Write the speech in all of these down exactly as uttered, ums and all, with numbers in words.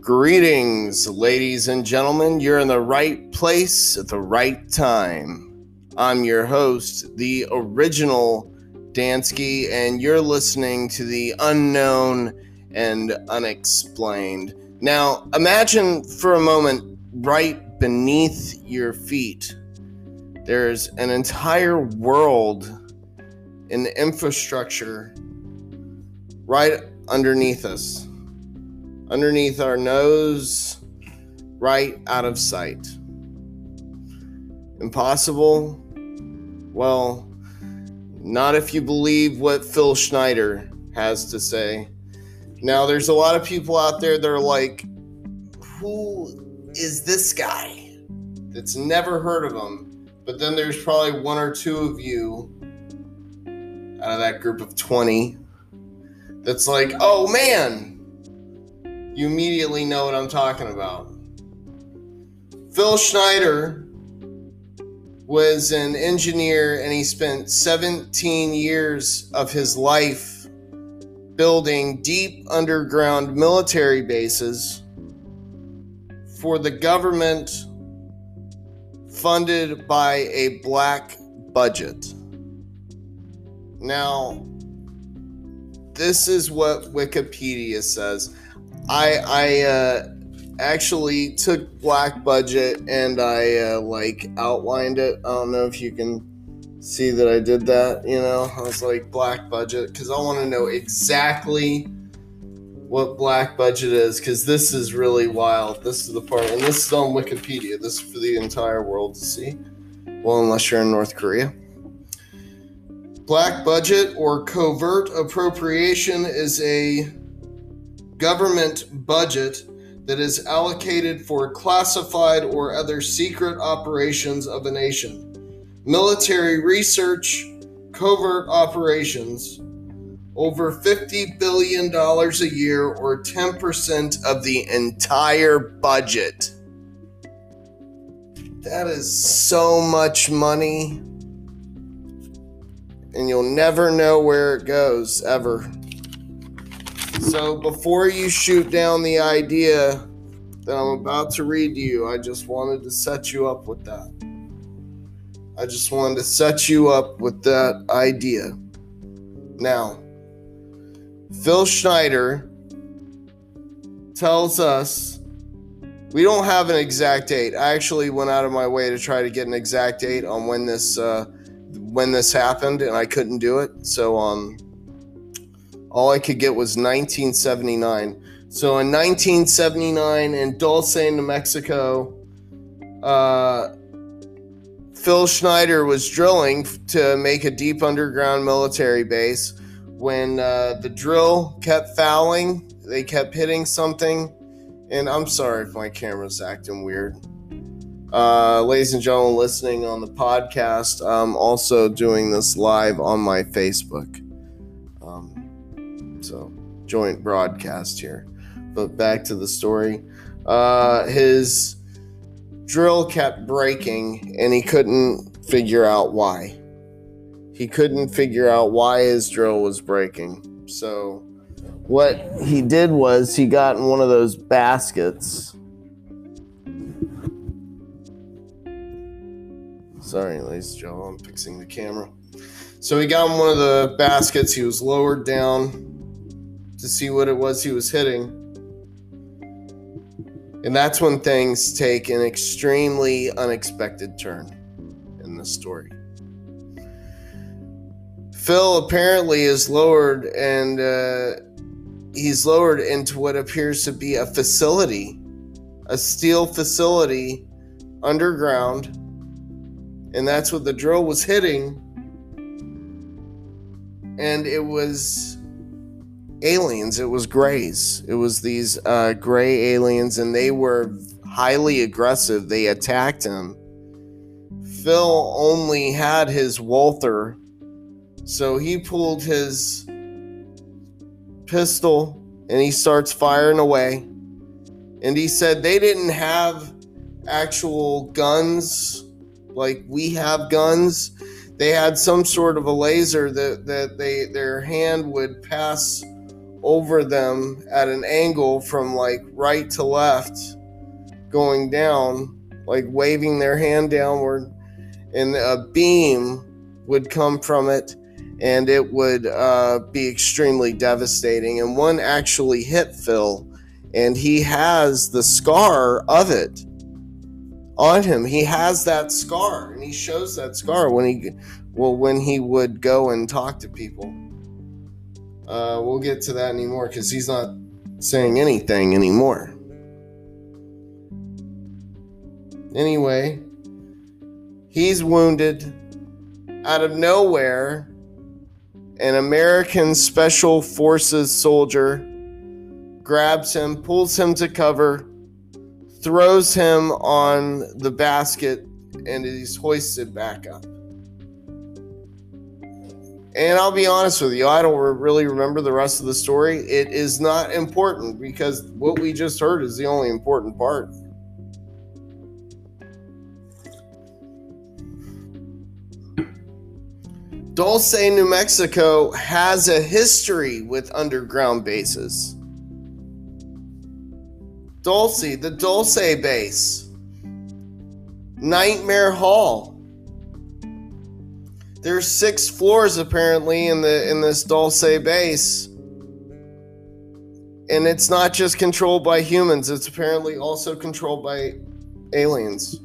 Greetings, ladies and gentlemen. You're in the right place at the right time. I'm your host, the original Dansky, and you're listening to the unknown and unexplained. Now, imagine for a moment right beneath your feet, there's an entire world in infrastructure right underneath us. Underneath our nose, right out of sight. Impossible? Well, not if you believe what Phil Schneider has to say. Now, there's a lot of people out there that are like, who is this guy? That's never heard of him. But then there's probably one or two of you out of that group of twenty that's like, oh man, you immediately know what I'm talking about. Phil Schneider was an engineer, and he spent seventeen years of his life building deep underground military bases for the government, funded by a black budget. Now, this is what Wikipedia says. I I uh, actually took black budget and I uh, like outlined it. I don't know if you can see that I did that. You know, I was like black budget because I want to know exactly what black budget is, because this is really wild. This is the part, and this is on Wikipedia. This is for the entire world to see. Well, unless you're in North Korea. Black budget or covert appropriation is a government budget that is allocated for classified or other secret operations of a nation. Military research, covert operations, over fifty billion dollars a year or ten percent of the entire budget. That is so much money, and you'll never know where it goes, ever. So before you shoot down the idea that I'm about to read to you, I just wanted to set you up with that. I just wanted to set you up with that idea. Now, Phil Schneider tells us, we don't have an exact date. I actually went out of my way to try to get an exact date on when this uh, when this happened, and I couldn't do it. So um. all I could get was nineteen seventy-nine. So in nineteen seventy-nine, in Dulce, New Mexico, uh, Phil Schneider was drilling to make a deep underground military base. When uh, the drill kept fouling, they kept hitting something. And I'm sorry if my camera's acting weird. Uh, ladies and gentlemen listening on the podcast, I'm also doing this live on my Facebook. So, joint broadcast here. But back to the story. Uh, his drill kept breaking, and he couldn't figure out why. He couldn't figure out why his drill was breaking. So, what he did was he got in one of those baskets. Sorry, ladies and gentlemen, I'm fixing the camera. So, he got in one of the baskets. He was lowered down to see what it was he was hitting. And that's when things take an extremely unexpected turn in the story. Phil apparently is lowered, and uh, he's lowered into what appears to be a facility, a steel facility underground, and that's what the drill was hitting. And it was aliens. It was grays. It was these uh, gray aliens, and they were highly aggressive. They attacked him. Phil only had his Walther, so he pulled his pistol and he starts firing away. And he said they didn't have actual guns like we have guns. They had some sort of a laser that, that they their hand would pass over them at an angle from like right to left, going down, like waving their hand downward, and a beam would come from it, and it would uh, be extremely devastating. And one actually hit Phil, and he has the scar of it on him. He has that scar, and he shows that scar when he, well, when he would go and talk to people. Uh, we'll get to that anymore because he's not saying anything anymore. Anyway, he's wounded. Out of nowhere, an American Special Forces soldier grabs him, pulls him to cover, throws him on the basket, and he's hoisted back up. And I'll be honest with you, I don't really remember the rest of the story. It is not important because what we just heard is the only important part. Dulce, New Mexico has a history with underground bases. Dulce, the Dulce base. Nightmare Hall. There's six floors apparently in the in this Dulce base. And it's not just controlled by humans, it's apparently also controlled by aliens.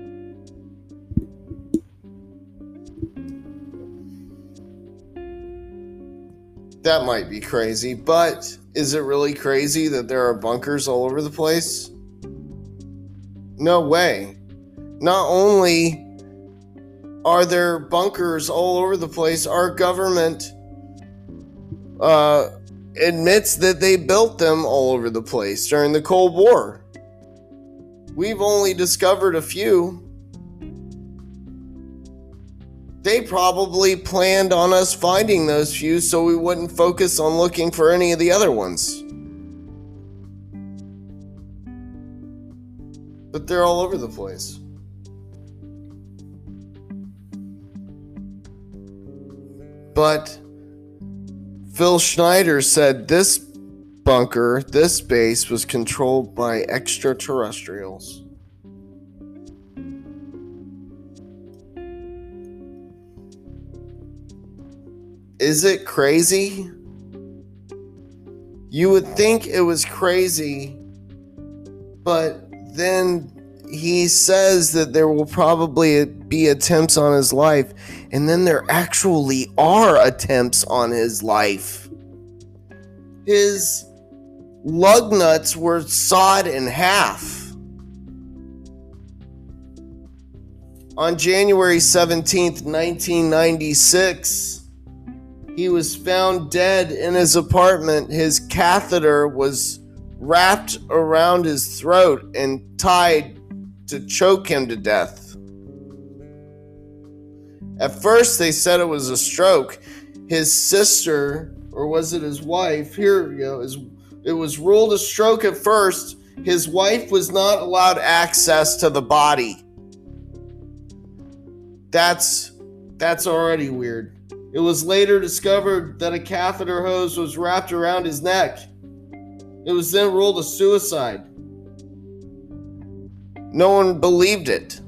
That might be crazy, but is it really crazy that there are bunkers all over the place? No way. Not only are there bunkers all over the place, our government uh, admits that they built them all over the place during the Cold War. We've only discovered a few. They probably planned on us finding those few so we wouldn't focus on looking for any of the other ones. But they're all over the place. But Phil Schneider said this bunker, this base, was controlled by extraterrestrials. Is it crazy? You would think it was crazy, but then he says that there will probably be attempts on his life, and then there actually are attempts on his life. His lug nuts were sawed in half. On January seventeenth, nineteen ninety-six, he was found dead in his apartment. His catheter was wrapped around his throat and tied to choke him to death. At first, they said it was a stroke. His sister, or was it his wife? Here we go. It was ruled a stroke at first. His wife was not allowed access to the body. That's, that's already weird. It was later discovered that a catheter hose was wrapped around his neck. It was then ruled a suicide. No one believed it.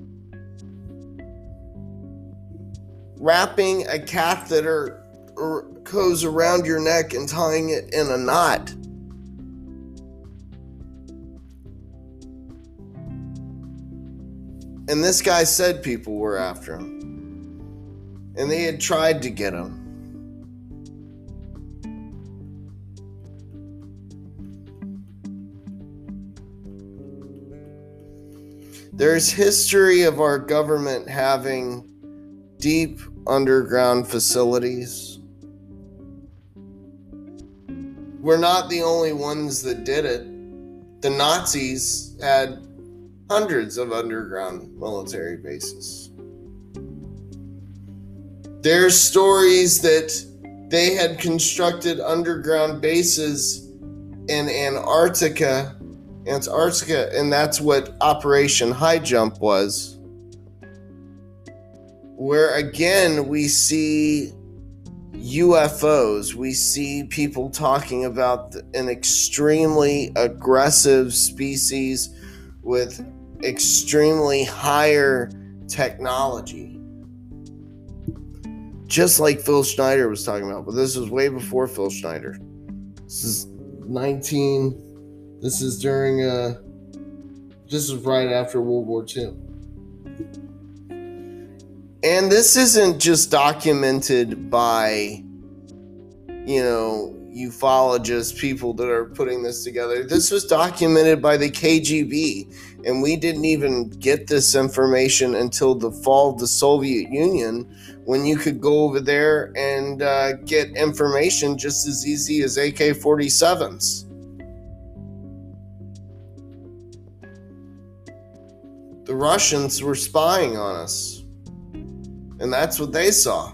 Wrapping a catheter hose around your neck and tying it in a knot. And this guy said people were after him. And they had tried to get him. There's history of our government having deep underground facilities. We're not the only ones that did it. The Nazis had hundreds of underground military bases. There's stories that they had constructed underground bases in Antarctica, Antarctica, and that's what Operation High Jump was. Where again we see U F Os. We see people talking about an extremely aggressive species with extremely higher technology. Just like Phil Schneider was talking about, but this was way before Phil Schneider. This is nineteen, this is during, uh, this is right after World War Two. And this isn't just documented by, you know, ufologists, people that are putting this together. This was documented by the K G B, and we didn't even get this information until the fall of the Soviet Union, when you could go over there and uh, get information just as easy as A K forty-sevens. The Russians were spying on us. And that's what they saw.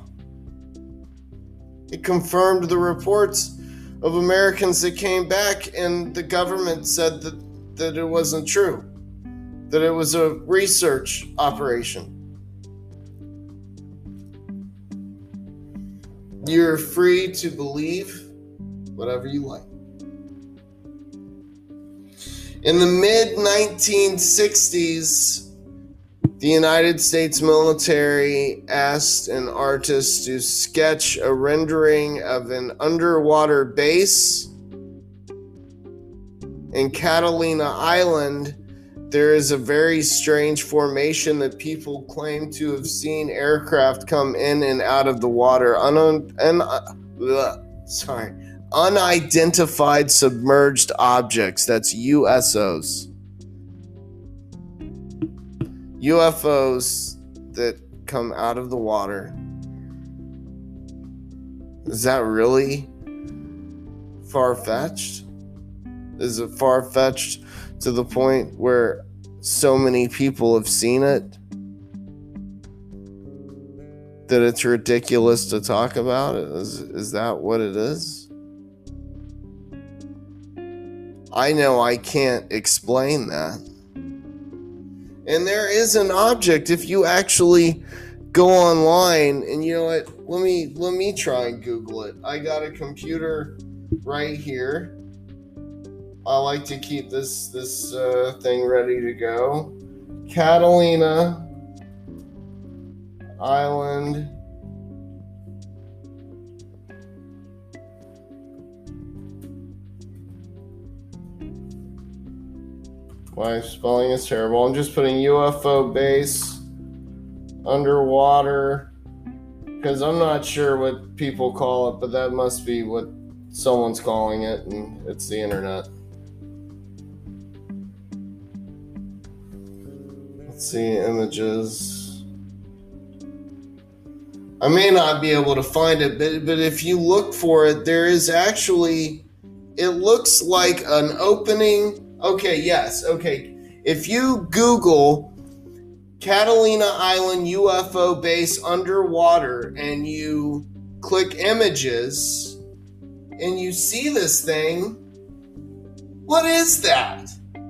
It confirmed the reports of Americans that came back, and the government said that, that it wasn't true, that it was a research operation. You're free to believe whatever you like. In the mid nineteen sixties, the United States military asked an artist to sketch a rendering of an underwater base in Catalina Island. There is a very strange formation that people claim to have seen aircraft come in and out of the water. Un- un- uh, sorry, unidentified submerged objects. That's U S Os. U F Os that come out of the water. Is that really far-fetched? Is it far-fetched to the point where so many people have seen it that it's ridiculous to talk about it? Is, is that what it is? I know I can't explain that. And there is an object. If you actually go online, and you know what, let me let me try and Google it. I got a computer right here. I like to keep this this uh, thing ready to go. Catalina Island My spelling is terrible. I'm just putting U F O base underwater because I'm not sure what people call it, but that must be what someone's calling it, and it's the internet. Let's see, images. I may not be able to find it, but, but if you look for it, there is actually, it looks like an opening. Okay, yes, okay. If you Google Catalina Island U F O base underwater and you click images and you see this thing, what is that?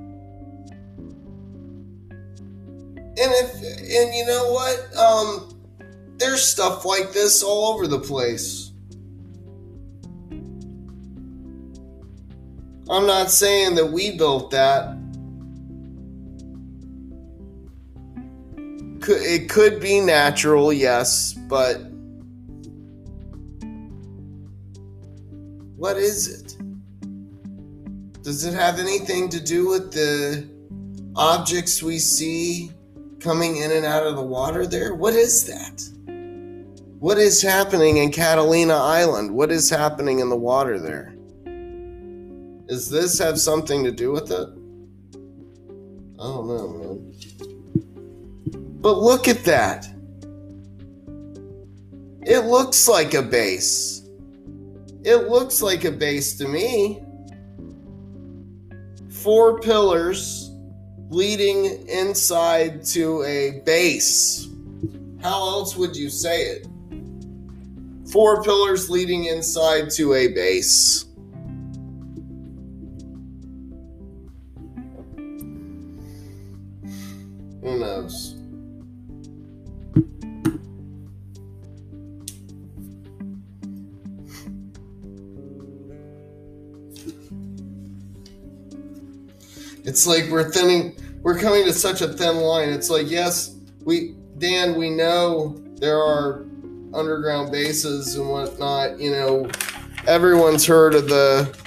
And if, and you know what? Um, there's stuff like this all over the place. I'm not saying that we built that. It could be natural, yes, but what is it? Does it have anything to do with the objects we see coming in and out of the water there? What is that? What is happening in Catalina Island? What is happening in the water there? Does this have something to do with it? I don't know, man. But look at that. It looks like a base. It looks like a base to me. Four pillars leading inside to a base. How else would you say it? Four pillars leading inside to a base. Who knows? It's like we're thinning, we're coming to such a thin line. It's like, yes, we, Dan, we know there are underground bases and whatnot. You know, everyone's heard of the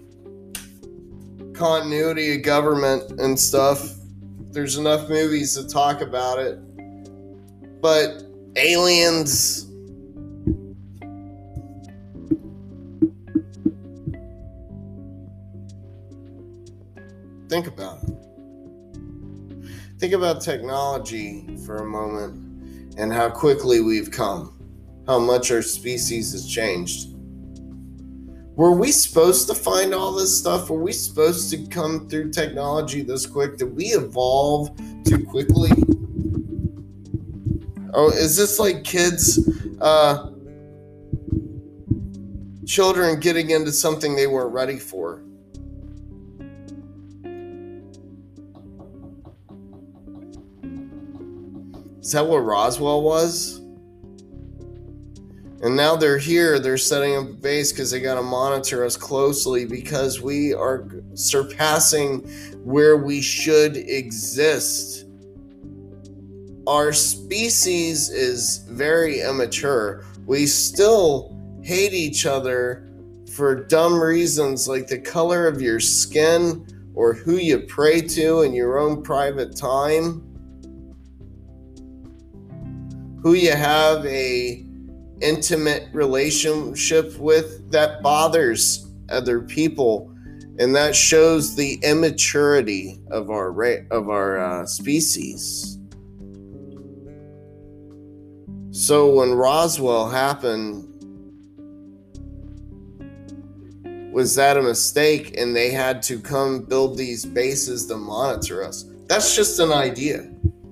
continuity of government and stuff. There's enough movies to talk about it. But aliens, think about it. Think about technology for a moment and how quickly we've come, how much our species has changed. Were we supposed to find all this stuff? Were we supposed to come through technology this quick? Did we evolve too quickly? Oh, is this like kids, uh, children getting into something they weren't ready for? Is that what Roswell was? And now they're here, they're setting up a base because they got to monitor us closely because we are surpassing where we should exist. Our species is very immature. We still hate each other for dumb reasons like the color of your skin or who you pray to in your own private time. Who you have a intimate relationship with, that bothers other people, and that shows the immaturity of our ra- of our uh, species. So when Roswell happened, was that a mistake and they had to come build these bases to monitor us? That's just an idea.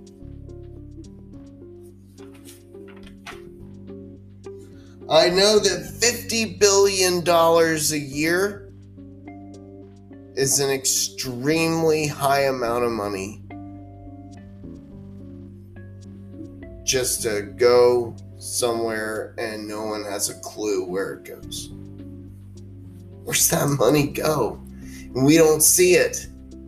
I know that fifty billion dollars a year is an extremely high amount of money just to go somewhere and no one has a clue where it goes. Where's that money go? And we don't see it.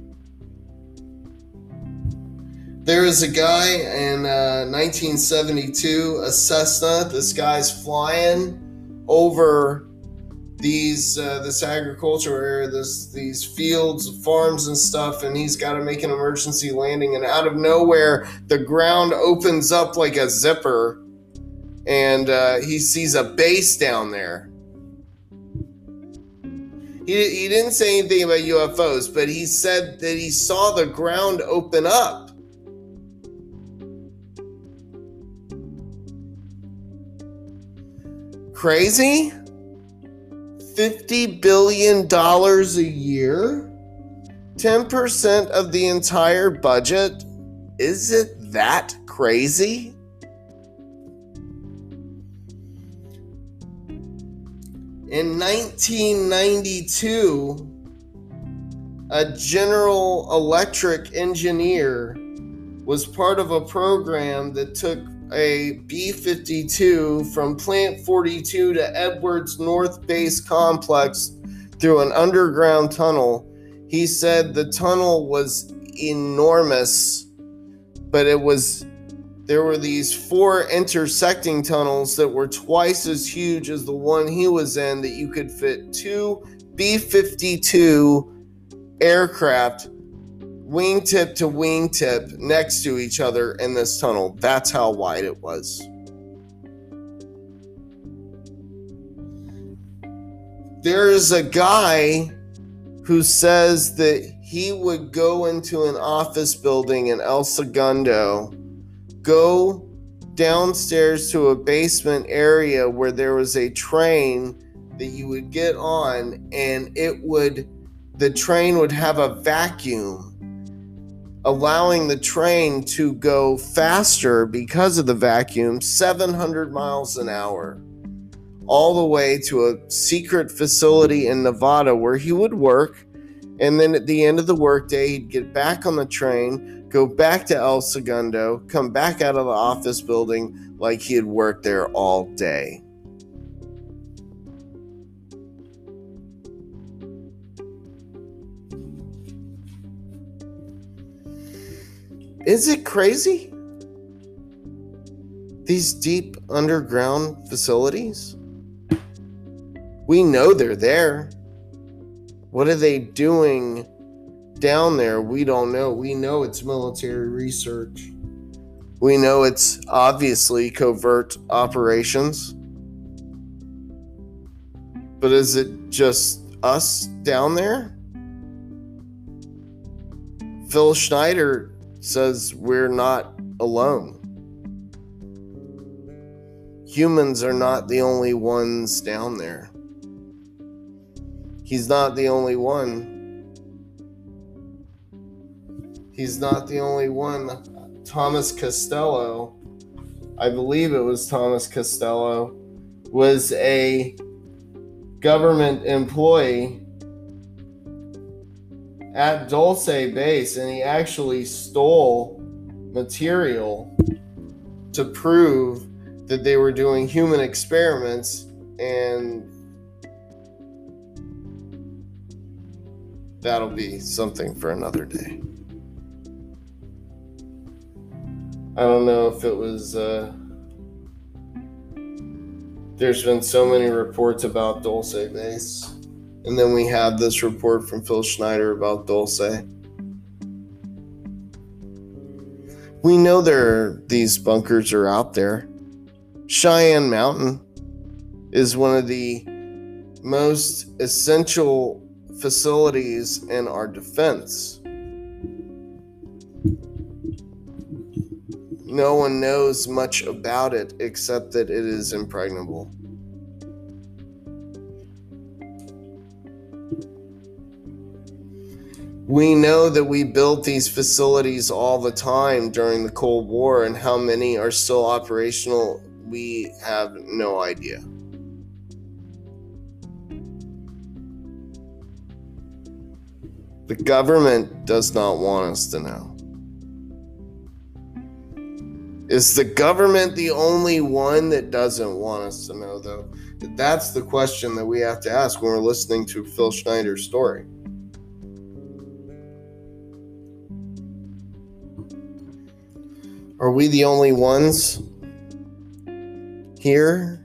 There was a guy in uh, nineteen seventy-two, a Cessna. This guy's flying over these uh, this agricultural area, this these fields, farms and stuff, and he's got to make an emergency landing. And out of nowhere, the ground opens up like a zipper, and uh, he sees a base down there. He he didn't say anything about U F Os, but he said that he saw the ground open up. Crazy? fifty billion dollars a year? ten percent of the entire budget? Is it that crazy? In nineteen ninety-two, a General Electric engineer was part of a program that took a B fifty-two from Plant forty-two to Edwards North Base Complex through an underground tunnel. He said the tunnel was enormous, but it was there were these four intersecting tunnels that were twice as huge as the one he was in, that you could fit two B fifty-two aircraft wingtip to wingtip next to each other in this tunnel. That's how wide it was. There is a guy who says that he would go into an office building in El Segundo, go downstairs to a basement area where there was a train that you would get on, and it would, the train would have a vacuum, allowing the train to go faster because of the vacuum, seven hundred miles an hour, all the way to a secret facility in Nevada where he would work. And then at the end of the workday, he'd get back on the train, go back to El Segundo, come back out of the office building like he had worked there all day. Is it crazy? These deep underground facilities? We know they're there. What are they doing down there? We don't know. We know it's military research. We know it's obviously covert operations. But is it just us down there? Phil Schneider says we're not alone. Humans are not the only ones down there. He's not the only one. He's not the only one. Thomas Costello, I believe it was Thomas Costello, was a government employee at Dulce Base, and he actually stole material to prove that they were doing human experiments, and that'll be something for another day. I don't know if it was, uh, there's been so many reports about Dulce Base. And then we have this report from Phil Schneider about Dulce. We know there these bunkers are out there. Cheyenne Mountain is one of the most essential facilities in our defense. No one knows much about it except that it is impregnable. We know that we built these facilities all the time during the Cold War, and how many are still operational, we have no idea. The government does not want us to know. Is the government the only one that doesn't want us to know, though? That's the question that we have to ask when we're listening to Phil Schneider's story. Are we the only ones here?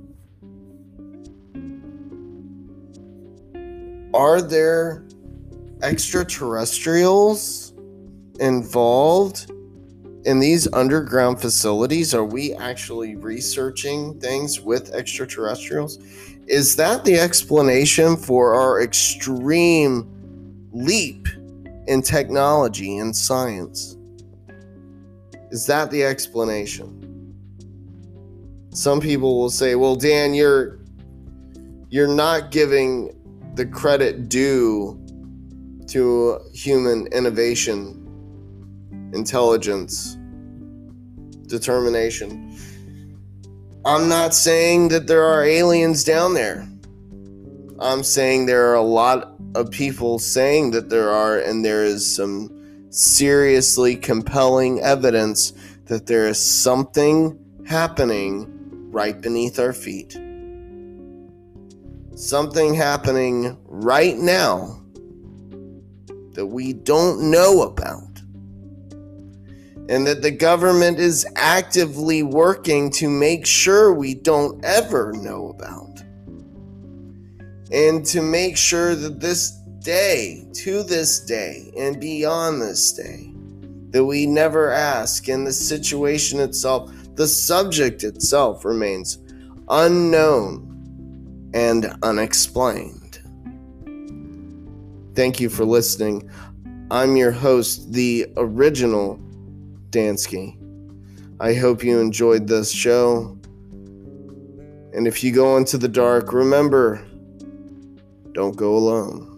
Are there extraterrestrials involved in these underground facilities? Are we actually researching things with extraterrestrials? Is that the explanation for our extreme leap in technology and science? Is that the explanation? Some people will say, well, Dan, you're you're not giving the credit due to human innovation, intelligence, determination. I'm not saying that there are aliens down there. I'm saying there are a lot of people saying that there are, and there is some seriously compelling evidence that there is something happening right beneath our feet. Something happening right now that we don't know about. And that the government is actively working to make sure we don't ever know about. And to make sure that this day, to this day, and beyond this day, that we never ask, and the situation itself, the subject itself remains unknown and unexplained. Thank you for listening. I'm your host, the original Dansky. I hope you enjoyed this show. And if you go into the dark, remember, don't go alone.